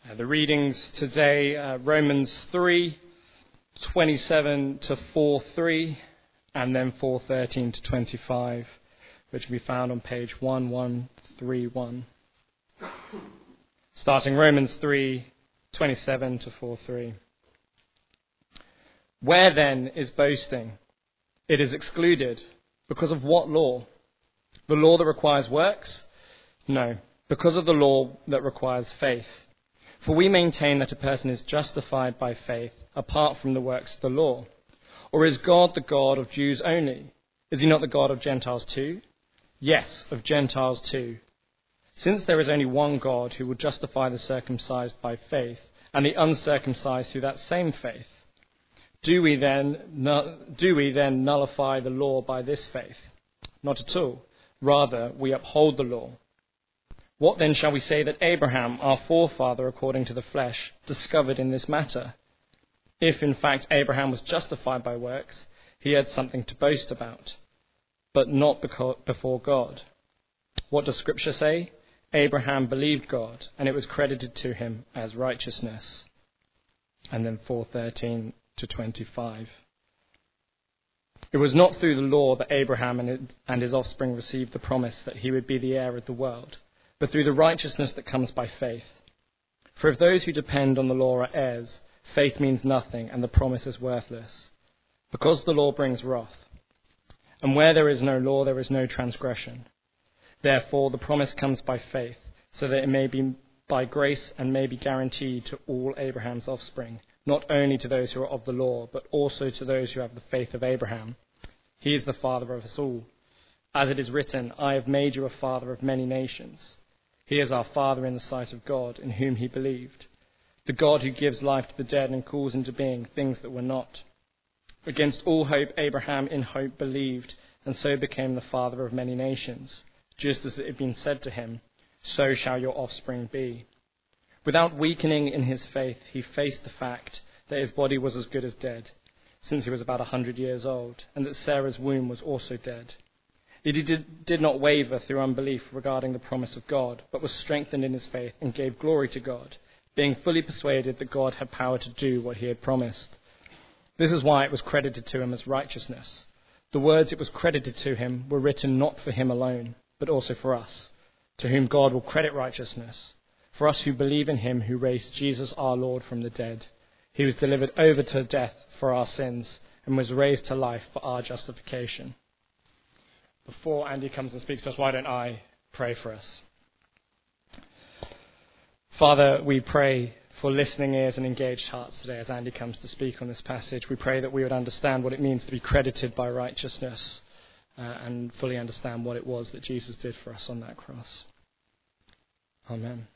The readings today, Romans 3:27 to 4:3, and then 4:13 to 25, which will be found on page 1131. Starting Romans 3:27 to 4:3. Where then is boasting? It is excluded. Because of what law? The law that requires works? No, because of the law that requires faith. For we maintain that a person is justified by faith apart from the works of the law. Or is God the God of Jews only? Is he not the God of Gentiles too? Yes, of Gentiles too. Since there is only one God who will justify the circumcised by faith and the uncircumcised through that same faith, do we then nullify the law by this faith? Not at all. Rather, we uphold the law. What then shall we say that Abraham, our forefather according to the flesh, discovered in this matter? If in fact Abraham was justified by works, he had something to boast about, but not before God. What does Scripture say? Abraham believed God, and it was credited to him as righteousness. And then 4:13 to 25. It was not through the law that Abraham and his offspring received the promise that he would be the heir of the world, but through the righteousness that comes by faith. For if those who depend on the law are heirs, faith means nothing and the promise is worthless, because the law brings wrath. And where there is no law, there is no transgression. Therefore, the promise comes by faith, so that it may be by grace and may be guaranteed to all Abraham's offspring, not only to those who are of the law, but also to those who have the faith of Abraham. He is the father of us all. As it is written, I have made you a father of many nations. He is our Father in the sight of God, in whom he believed, the God who gives life to the dead and calls into being things that were not. Against all hope, Abraham in hope believed, and so became the father of many nations, just as it had been said to him, so shall your offspring be. Without weakening in his faith, he faced the fact that his body was as good as dead, since he was about 100 years old, and that Sarah's womb was also dead. Yet he did not waver through unbelief regarding the promise of God, but was strengthened in his faith and gave glory to God, being fully persuaded that God had power to do what he had promised. This is why it was credited to him as righteousness. The words it was credited to him were written not for him alone, but also for us, to whom God will credit righteousness, for us who believe in him who raised Jesus our Lord from the dead. He was delivered over to death for our sins and was raised to life for our justification. Before Andy comes and speaks to us, why don't I pray for us? Father, we pray for listening ears and engaged hearts today as Andy comes to speak on this passage. We pray that we would understand what it means to be credited by righteousness and fully understand what it was that Jesus did for us on that cross. Amen.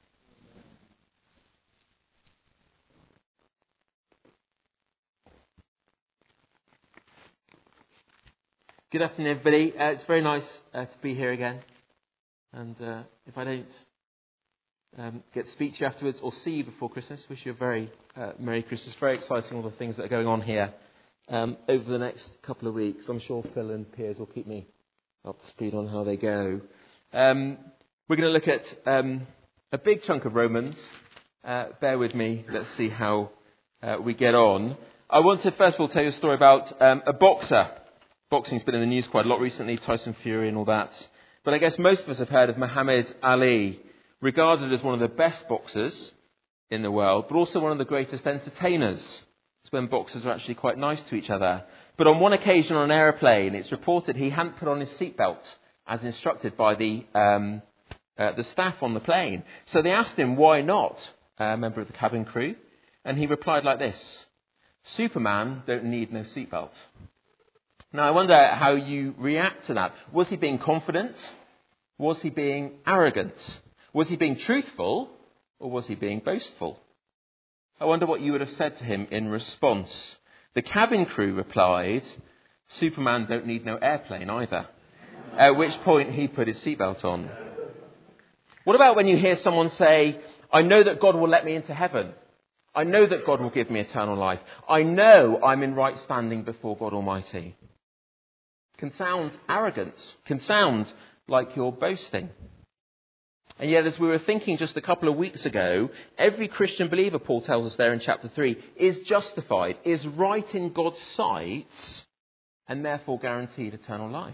Good afternoon, everybody. It's very nice to be here again. And if I don't get to speak to you afterwards or see you before Christmas, wish you a very Merry Christmas. Very exciting, all the things that are going on here over the next couple of weeks. I'm sure Phil and Piers will keep me up to speed on how they go. We're going to look at a big chunk of Romans. Bear with me. Let's see how we get on. I want to first of all tell you a story about a boxer. Boxing's been in the news quite a lot recently, Tyson Fury and all that. But I guess most of us have heard of Muhammad Ali, regarded as one of the best boxers in the world, but also one of the greatest entertainers. It's when boxers are actually quite nice to each other. But on one occasion on an aeroplane, it's reported he hadn't put on his seatbelt as instructed by the staff on the plane. So they asked him why not, a member of the cabin crew, and he replied like this: Superman don't need no seatbelt. Now, I wonder how you react to that. Was he being confident? Was he being arrogant? Was he being truthful? Or was he being boastful? I wonder what you would have said to him in response. The cabin crew replied, Superman don't need no airplane either. At which point he put his seatbelt on. What about when you hear someone say, I know that God will let me into heaven. I know that God will give me eternal life. I know I'm in right standing before God Almighty. Can sound arrogant, can sound like you're boasting. And yet, as we were thinking just a couple of weeks ago, every Christian believer, Paul tells us there in chapter 3, is justified, is right in God's sight, and therefore guaranteed eternal life.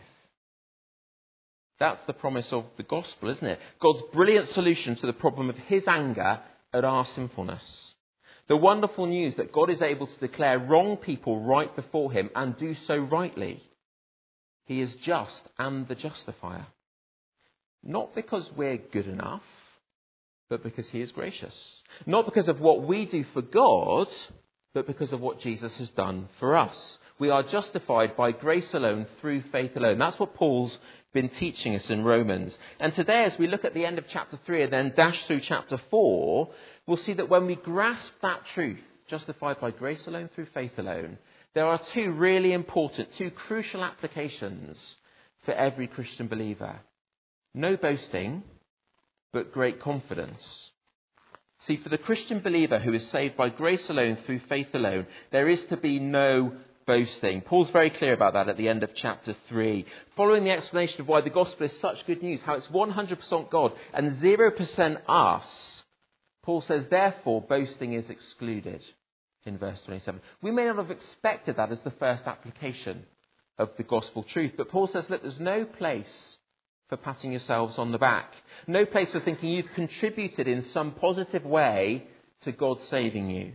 That's the promise of the gospel, isn't it? God's brilliant solution to the problem of his anger at our sinfulness. The wonderful news that God is able to declare wrong people right before him and do so rightly. He is just and the justifier. Not because we're good enough, but because he is gracious. Not because of what we do for God, but because of what Jesus has done for us. We are justified by grace alone, through faith alone. That's what Paul's been teaching us in Romans. And today, as we look at the end of chapter 3 and then dash through chapter 4, we'll see that when we grasp that truth, justified by grace alone, through faith alone, there are two really important, two crucial applications for every Christian believer. No boasting, but great confidence. See, for the Christian believer who is saved by grace alone, through faith alone, there is to be no boasting. Paul's very clear about that at the end of chapter 3. Following the explanation of why the gospel is such good news, how it's 100% God and 0% us, Paul says, therefore, boasting is excluded in verse 27. We may not have expected that as the first application of the gospel truth, but Paul says, look, there's no place for patting yourselves on the back. No place for thinking you've contributed in some positive way to God saving you.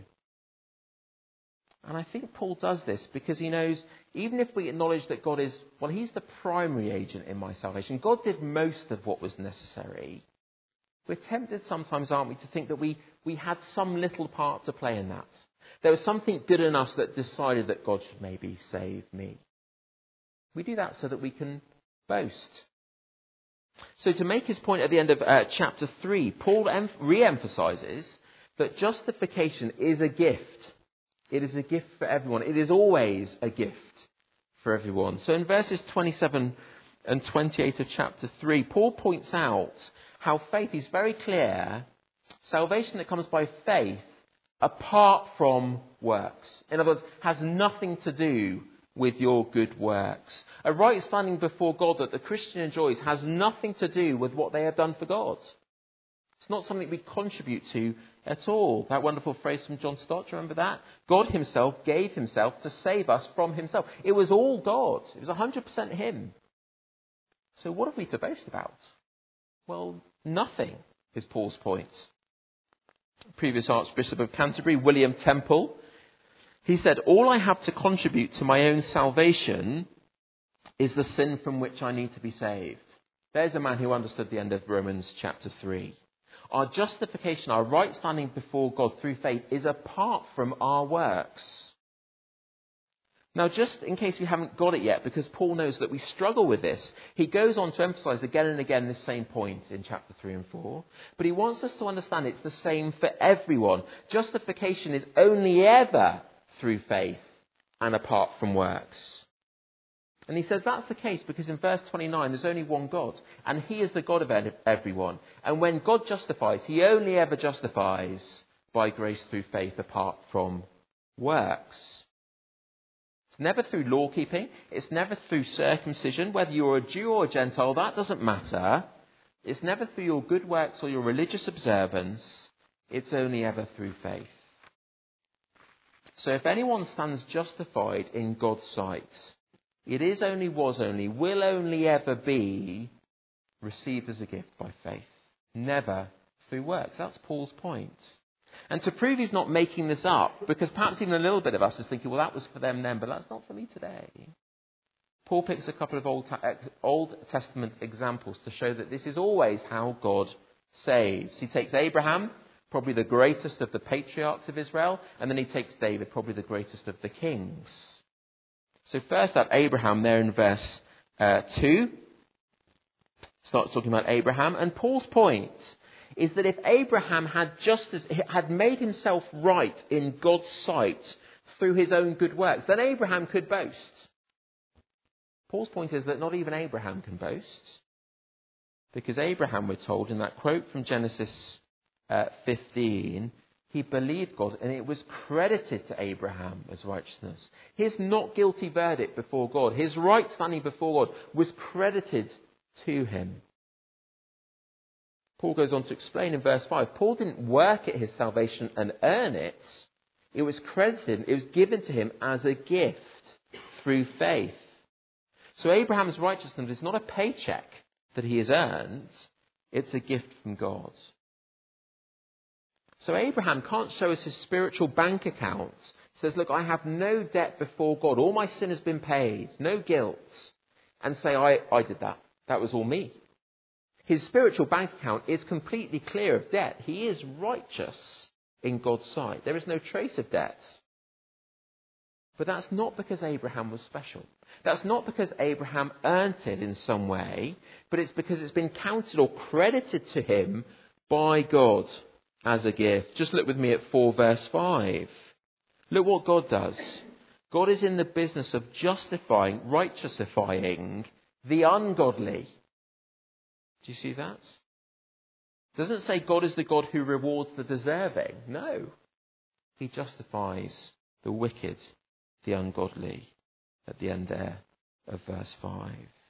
And I think Paul does this because he knows, even if we acknowledge that God is, well, he's the primary agent in my salvation. God did most of what was necessary. We're tempted sometimes, aren't we, to think that we had some little part to play in that. There was something good in us that decided that God should maybe save me. We do that so that we can boast. So to make his point at the end of chapter 3, Paul re-emphasizes that justification is a gift. It is a gift for everyone. It is always a gift for everyone. So in verses 27 and 28 of chapter 3, Paul points out how faith is very clear. Salvation that comes by faith apart from works. In other words, has nothing to do with your good works. A right standing before God that the Christian enjoys has nothing to do with what they have done for God. It's not something we contribute to at all. That wonderful phrase from John Stott, do you remember that? God himself gave himself to save us from himself. It was all God. It was 100% him. So what are we to boast about? Well, nothing is Paul's point. Previous Archbishop of Canterbury, William Temple, he said, all I have to contribute to my own salvation is the sin from which I need to be saved. There's a man who understood the end of Romans chapter 3. Our justification, our right standing before God through faith is apart from our works. Now, just in case you haven't got it yet, because Paul knows that we struggle with this, he goes on to emphasize again and again this same point in chapter 3 and 4. But he wants us to understand it's the same for everyone. Justification is only ever through faith and apart from works. And he says that's the case because in verse 29 there's only one God, and he is the God of everyone. And when God justifies, he only ever justifies by grace through faith apart from works. It's never through law keeping. It's never through circumcision. Whether you're a Jew or a Gentile, that doesn't matter. It's never through your good works or your religious observance. It's only ever through faith. So if anyone stands justified in God's sight, it is only, was only, will only ever be received as a gift by faith. Never through works. That's Paul's point. And to prove he's not making this up, because perhaps even a little bit of us is thinking, well, that was for them then, but that's not for me today. Paul picks a couple of Old Testament examples to show that this is always how God saves. He takes Abraham, probably the greatest of the patriarchs of Israel, and then he takes David, probably the greatest of the kings. So first up, Abraham there in verse 2 starts talking about Abraham, and Paul's point is that if Abraham had made himself right in God's sight through his own good works, then Abraham could boast. Paul's point is that not even Abraham can boast, because Abraham, we're told in that quote from Genesis 15, he believed God and it was credited to Abraham as righteousness. His not guilty verdict before God, his right standing before God, was credited to him. Paul goes on to explain in verse 5, Paul didn't work at his salvation and earn it. It was credited, it was given to him as a gift through faith. So Abraham's righteousness is not a paycheck that he has earned, it's a gift from God. So Abraham can't show us his spiritual bank account. Says, look, I have no debt before God. All my sin has been paid. No guilt. And say, I did that. That was all me. His spiritual bank account is completely clear of debt. He is righteous in God's sight. There is no trace of debt. But that's not because Abraham was special. That's not because Abraham earned it in some way, but it's because it's been counted or credited to him by God as a gift. Just look with me at 4 verse 5. Look what God does. God is in the business of justifying, righteousifying the ungodly. Do you see that? It doesn't say God is the God who rewards the deserving. No. He justifies the wicked, the ungodly, at the end there of verse 5.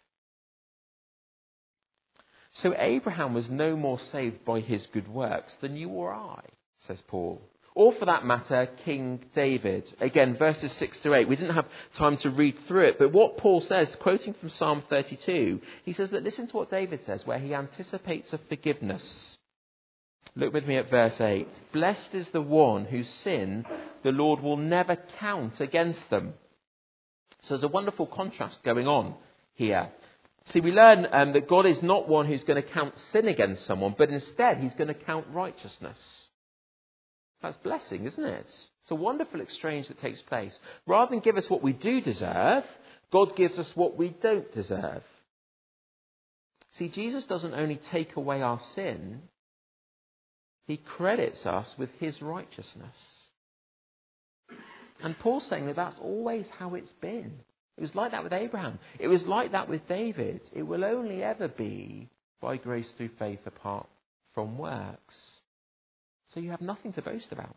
So Abraham was no more saved by his good works than you or I, says Paul. Or for that matter, King David. Again, verses 6 to 8. We didn't have time to read through it, but what Paul says, quoting from Psalm 32, he says that listen to what David says, where he anticipates a forgiveness. Look with me at verse 8. Blessed is the one whose sin the Lord will never count against them. So there's a wonderful contrast going on here. See, we learn that God is not one who's going to count sin against someone, but instead he's going to count righteousness. That's blessing, isn't it? It's a wonderful exchange that takes place. Rather than give us what we do deserve, God gives us what we don't deserve. See, Jesus doesn't only take away our sin, he credits us with his righteousness. And Paul's saying that that's always how it's been. It was like that with Abraham. It was like that with David. It will only ever be by grace through faith apart from works. So you have nothing to boast about.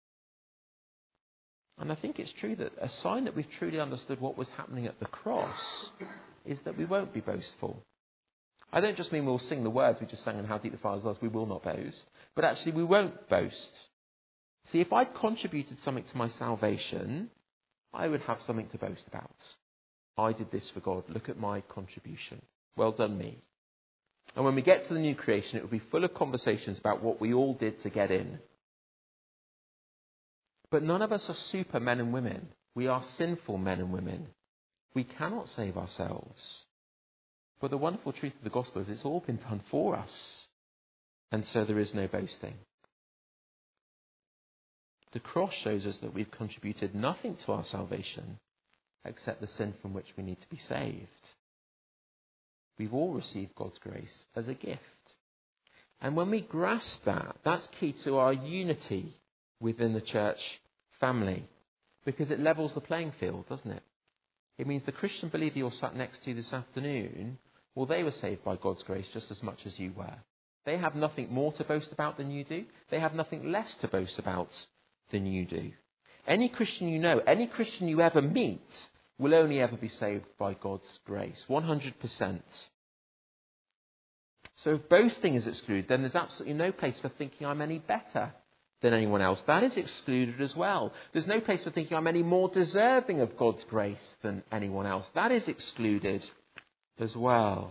And I think it's true that a sign that we've truly understood what was happening at the cross is that we won't be boastful. I don't just mean we'll sing the words we just sang on How Deep the Father's Love, we will not boast. But actually we won't boast. See, if I'd contributed something to my salvation, I would have something to boast about. I did this for God. Look at my contribution. Well done me. And when we get to the new creation, it will be full of conversations about what we all did to get in. But none of us are super men and women. We are sinful men and women. We cannot save ourselves. But the wonderful truth of the gospel is it's all been done for us. And so there is no boasting. The cross shows us that we've contributed nothing to our salvation except the sin from which we need to be saved. We've all received God's grace as a gift. And when we grasp that, that's key to our unity within the church family. Because it levels the playing field, doesn't it? It means the Christian believer you're sat next to this afternoon, well, they were saved by God's grace just as much as you were. They have nothing more to boast about than you do. They have nothing less to boast about than you do. Any Christian you know, any Christian you ever meet, will only ever be saved by God's grace. 100%. So if boasting is excluded, then there's absolutely no place for thinking I'm any better than anyone else. That is excluded as well. There's no place for thinking I'm any more deserving of God's grace than anyone else. That is excluded as well.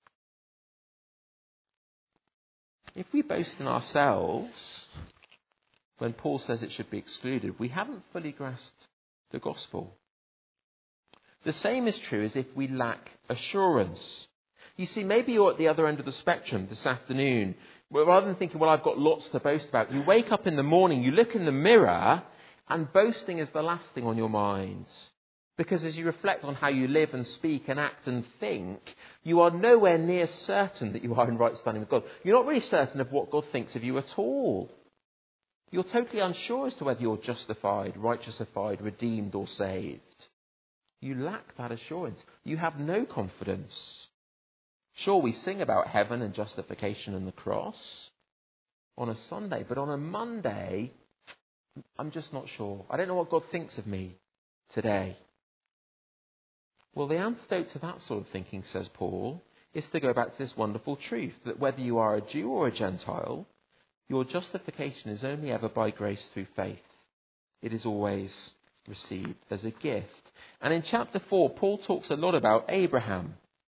If we boast in ourselves, when Paul says it should be excluded, we haven't fully grasped the gospel. The same is true as if we lack assurance. You see, maybe you're at the other end of the spectrum this afternoon. Well, rather than thinking, well, I've got lots to boast about, you wake up in the morning, you look in the mirror, and boasting is the last thing on your mind. Because as you reflect on how you live and speak and act and think, you are nowhere near certain that you are in right standing with God. You're not really certain of what God thinks of you at all. You're totally unsure as to whether you're justified, righteousified, redeemed or saved. You lack that assurance. You have no confidence. Sure, we sing about heaven and justification and the cross on a Sunday, but on a Monday, I'm just not sure. I don't know what God thinks of me today. Well, the antidote to that sort of thinking, says Paul, is to go back to this wonderful truth that whether you are a Jew or a Gentile, your justification is only ever by grace through faith. It is always received as a gift. And in chapter 4, Paul talks a lot about Abraham.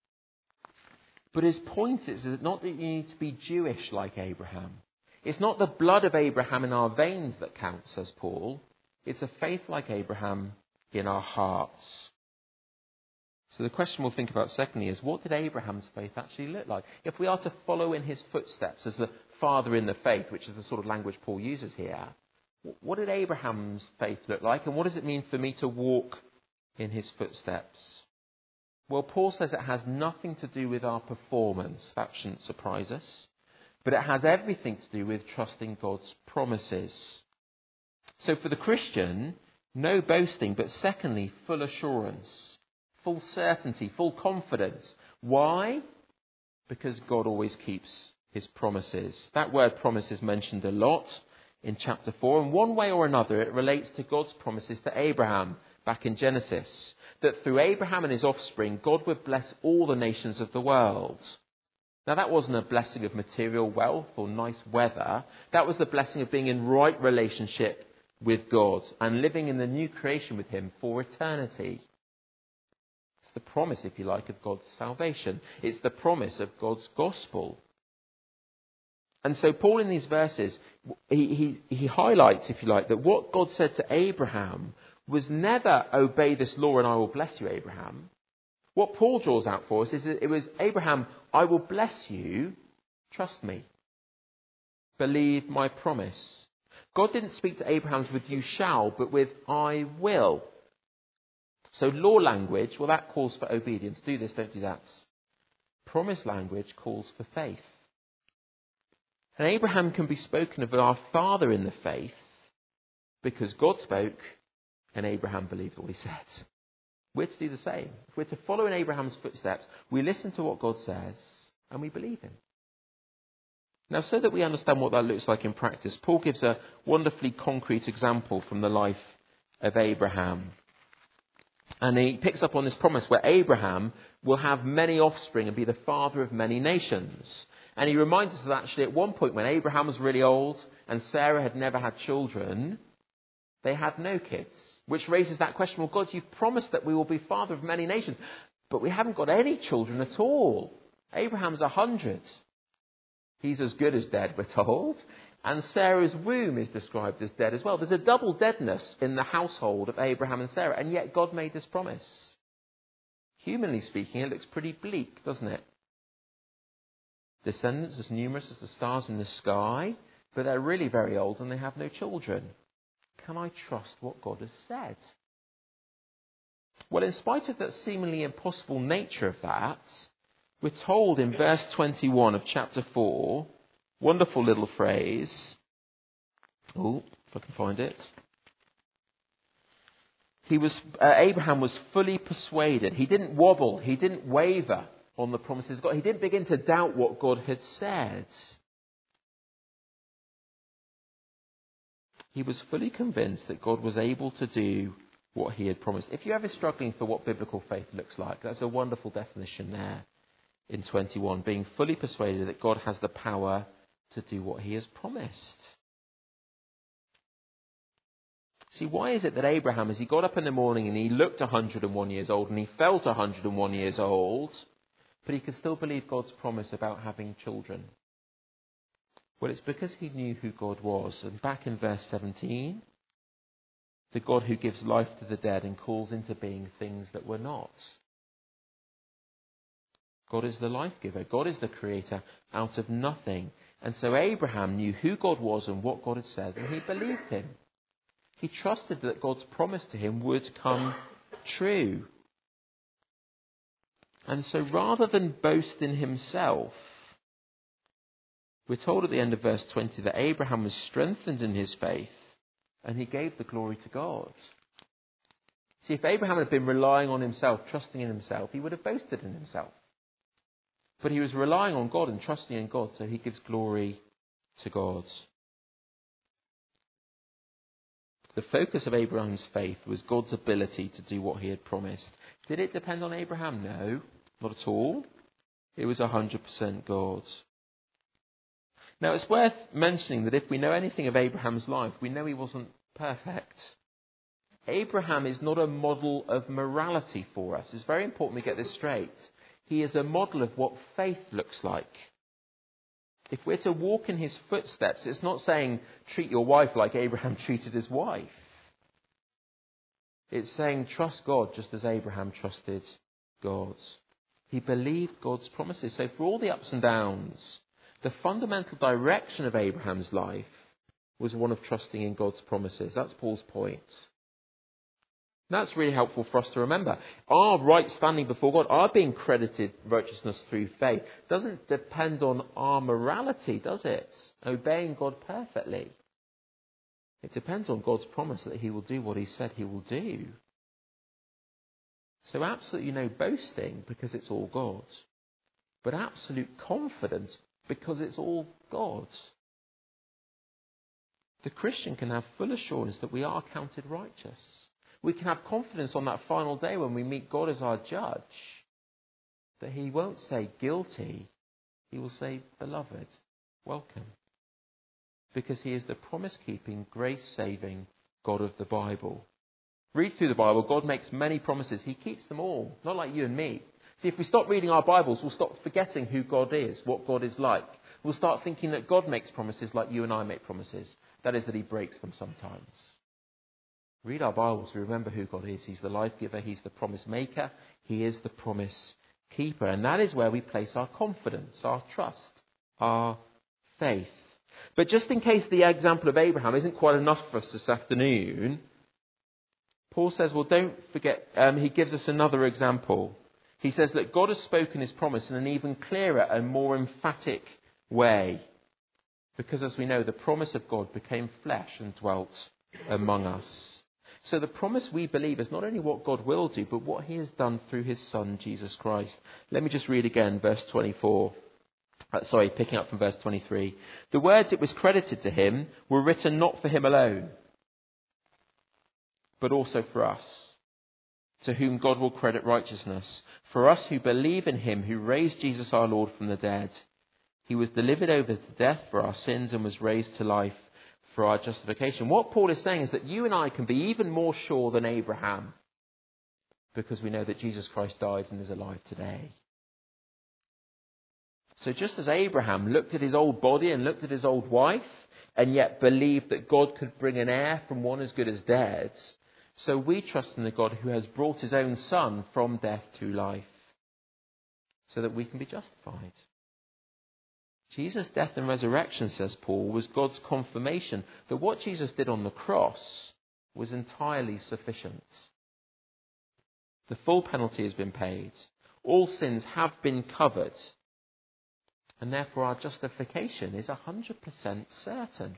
But his point is that not that you need to be Jewish like Abraham. It's not the blood of Abraham in our veins that counts, says Paul. It's a faith like Abraham in our hearts. So the question we'll think about secondly is, what did Abraham's faith actually look like? If we are to follow in his footsteps as the father in the faith, which is the sort of language Paul uses here, what did Abraham's faith look like? And what does it mean for me to walk in his footsteps? Well, Paul says it has nothing to do with our performance. That shouldn't surprise us. But it has everything to do with trusting God's promises. So for the Christian, no boasting, but secondly, full assurance, full certainty, full confidence. Why? Because God always keeps his promises. That word promise is mentioned a lot in chapter 4. And one way or another, it relates to God's promises to Abraham back in Genesis. That through Abraham and his offspring, God would bless all the nations of the world. Now, that wasn't a blessing of material wealth or nice weather. That was the blessing of being in right relationship with God and living in the new creation with him for eternity. It's the promise, if you like, of God's salvation. It's the promise of God's gospel. And so Paul in these verses, he highlights, if you like, that what God said to Abraham was never obey this law and I will bless you, Abraham. What Paul draws out for us is that it was, Abraham, I will bless you, trust me. Believe my promise. God didn't speak to Abraham's with you shall, but with I will. So law language, well, that calls for obedience. Do this, don't do that. Promise language calls for faith. And Abraham can be spoken of as our father in the faith because God spoke and Abraham believed what he said. We're to do the same. If we're to follow in Abraham's footsteps, we listen to what God says and we believe him. Now, so that we understand what that looks like in practice, Paul gives a wonderfully concrete example from the life of Abraham. And he picks up on this promise where Abraham will have many offspring and be the father of many nations. And he reminds us that actually at one point when Abraham was really old and Sarah had never had children, they had no kids. Which raises that question, well, God, you've promised that we will be father of many nations, but we haven't got any children at all. Abraham's 100. He's as good as dead, we're told. And Sarah's womb is described as dead as well. There's a double deadness in the household of Abraham and Sarah, and yet God made this promise. Humanly speaking, it looks pretty bleak, doesn't it? Descendants as numerous as the stars in the sky, but they're really very old and they have no children. Can I trust what God has said? Well, in spite of that seemingly impossible nature of that, we're told in verse 21 of chapter 4, wonderful little phrase. Oh, if I can find it. Abraham was fully persuaded. He didn't wobble. He didn't waver on the promises of God. He didn't begin to doubt what God had said. He was fully convinced that God was able to do what he had promised. If you're ever struggling for what biblical faith looks like, that's a wonderful definition there in 21. Being fully persuaded that God has the power to do what he has promised. See, why is it that Abraham, as he got up in the morning and he looked 101 years old and he felt 101 years old, but he could still believe God's promise about having children? Well, it's because he knew who God was. And back in verse 17, the God who gives life to the dead and calls into being things that were not. God is the life giver. God is the creator out of nothing. And so Abraham knew who God was and what God had said, and he believed him. He trusted that God's promise to him would come true. And so rather than boast in himself, we're told at the end of verse 20 that Abraham was strengthened in his faith and he gave the glory to God. See, if Abraham had been relying on himself, trusting in himself, he would have boasted in himself. But he was relying on God and trusting in God, so he gives glory to God. The focus of Abraham's faith was God's ability to do what he had promised. Did it depend on Abraham? No, not at all. It was 100% God. Now, it's worth mentioning that if we know anything of Abraham's life, we know he wasn't perfect. Abraham is not a model of morality for us. It's very important we get this straight. He is a model of what faith looks like. If we're to walk in his footsteps, it's not saying treat your wife like Abraham treated his wife. It's saying trust God just as Abraham trusted God. He believed God's promises. So for all the ups and downs, the fundamental direction of Abraham's life was one of trusting in God's promises. That's Paul's point. That's really helpful for us to remember. Our right standing before God, our being credited righteousness through faith, doesn't depend on our morality, does it? Obeying God perfectly. It depends on God's promise that he will do what he said he will do. So absolutely no boasting because it's all God's. But absolute confidence because it's all God's. The Christian can have full assurance that we are counted righteous. We can have confidence on that final day when we meet God as our judge, that he won't say guilty, he will say beloved, welcome. Because he is the promise-keeping, grace-saving God of the Bible. Read through the Bible, God makes many promises. He keeps them all, not like you and me. See, if we stop reading our Bibles, we'll stop forgetting who God is, what God is like. We'll start thinking that God makes promises like you and I make promises. That is, that he breaks them sometimes. Read our Bibles, we remember who God is. He's the life giver, he's the promise maker, he is the promise keeper. And that is where we place our confidence, our trust, our faith. But just in case the example of Abraham isn't quite enough for us this afternoon, Paul says, well, don't forget, he gives us another example. He says that God has spoken his promise in an even clearer and more emphatic way. Because as we know, the promise of God became flesh and dwelt among us. So the promise we believe is not only what God will do, but what he has done through his Son, Jesus Christ. Let me just read again, verse 24. Picking up from verse 23. The words it was credited to him were written not for him alone, but also for us, to whom God will credit righteousness. For us who believe in him who raised Jesus our Lord from the dead. He was delivered over to death for our sins and was raised to life for our justification. What Paul is saying is that you and I can be even more sure than Abraham because we know that Jesus Christ died and is alive today. So just as Abraham looked at his old body and looked at his old wife and yet believed that God could bring an heir from one as good as dead, so we trust in the God who has brought his own Son from death to life so that we can be justified. Jesus' death and resurrection, says Paul, was God's confirmation that what Jesus did on the cross was entirely sufficient. The full penalty has been paid. All sins have been covered. And therefore our justification is 100% certain.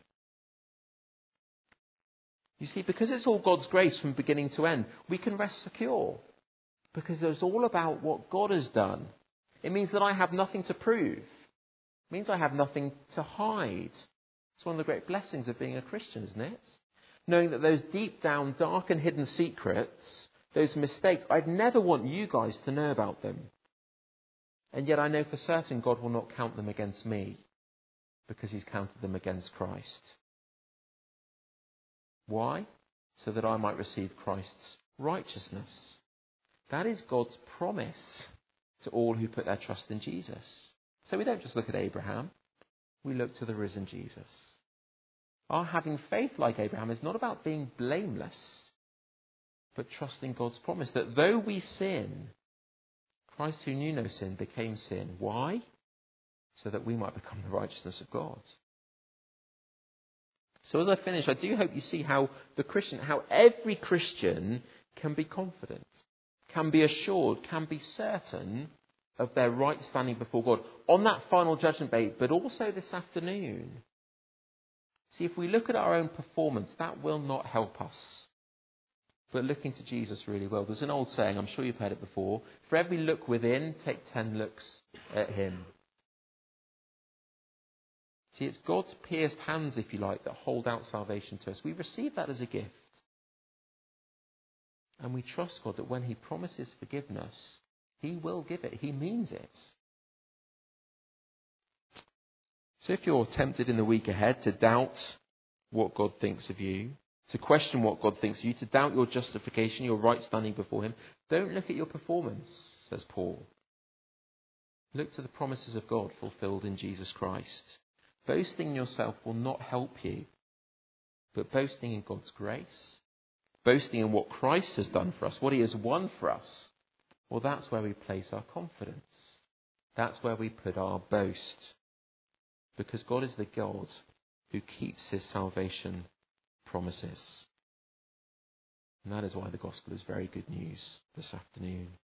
You see, because it's all God's grace from beginning to end, we can rest secure. Because it's all about what God has done. It means that I have nothing to prove. It means I have nothing to hide. It's one of the great blessings of being a Christian, isn't it? Knowing that those deep down, dark and hidden secrets, those mistakes, I'd never want you guys to know about them. And yet I know for certain God will not count them against me because he's counted them against Christ. Why? So that I might receive Christ's righteousness. That is God's promise to all who put their trust in Jesus. So we don't just look at Abraham, we look to the risen Jesus. Our having faith like Abraham is not about being blameless, but trusting God's promise that though we sin, Christ who knew no sin became sin. Why? So that we might become the righteousness of God. So as I finish, I do hope you see how every Christian can be confident, can be assured, can be certain of their right standing before God on that final judgment day, but also this afternoon. See, if we look at our own performance, that will not help us. But looking to Jesus really will. There's an old saying, I'm sure you've heard it before. For every look within, take 10 looks at him. See, it's God's pierced hands, if you like, that hold out salvation to us. We receive that as a gift. And we trust God that when he promises forgiveness, he will give it. He means it. So if you're tempted in the week ahead to doubt what God thinks of you, to question what God thinks of you, to doubt your justification, your right standing before him, don't look at your performance, says Paul. Look to the promises of God fulfilled in Jesus Christ. Boasting in yourself will not help you, but boasting in God's grace, boasting in what Christ has done for us, what he has won for us, well, that's where we place our confidence. That's where we put our boast. Because God is the God who keeps his salvation promises. And that is why the gospel is very good news this afternoon.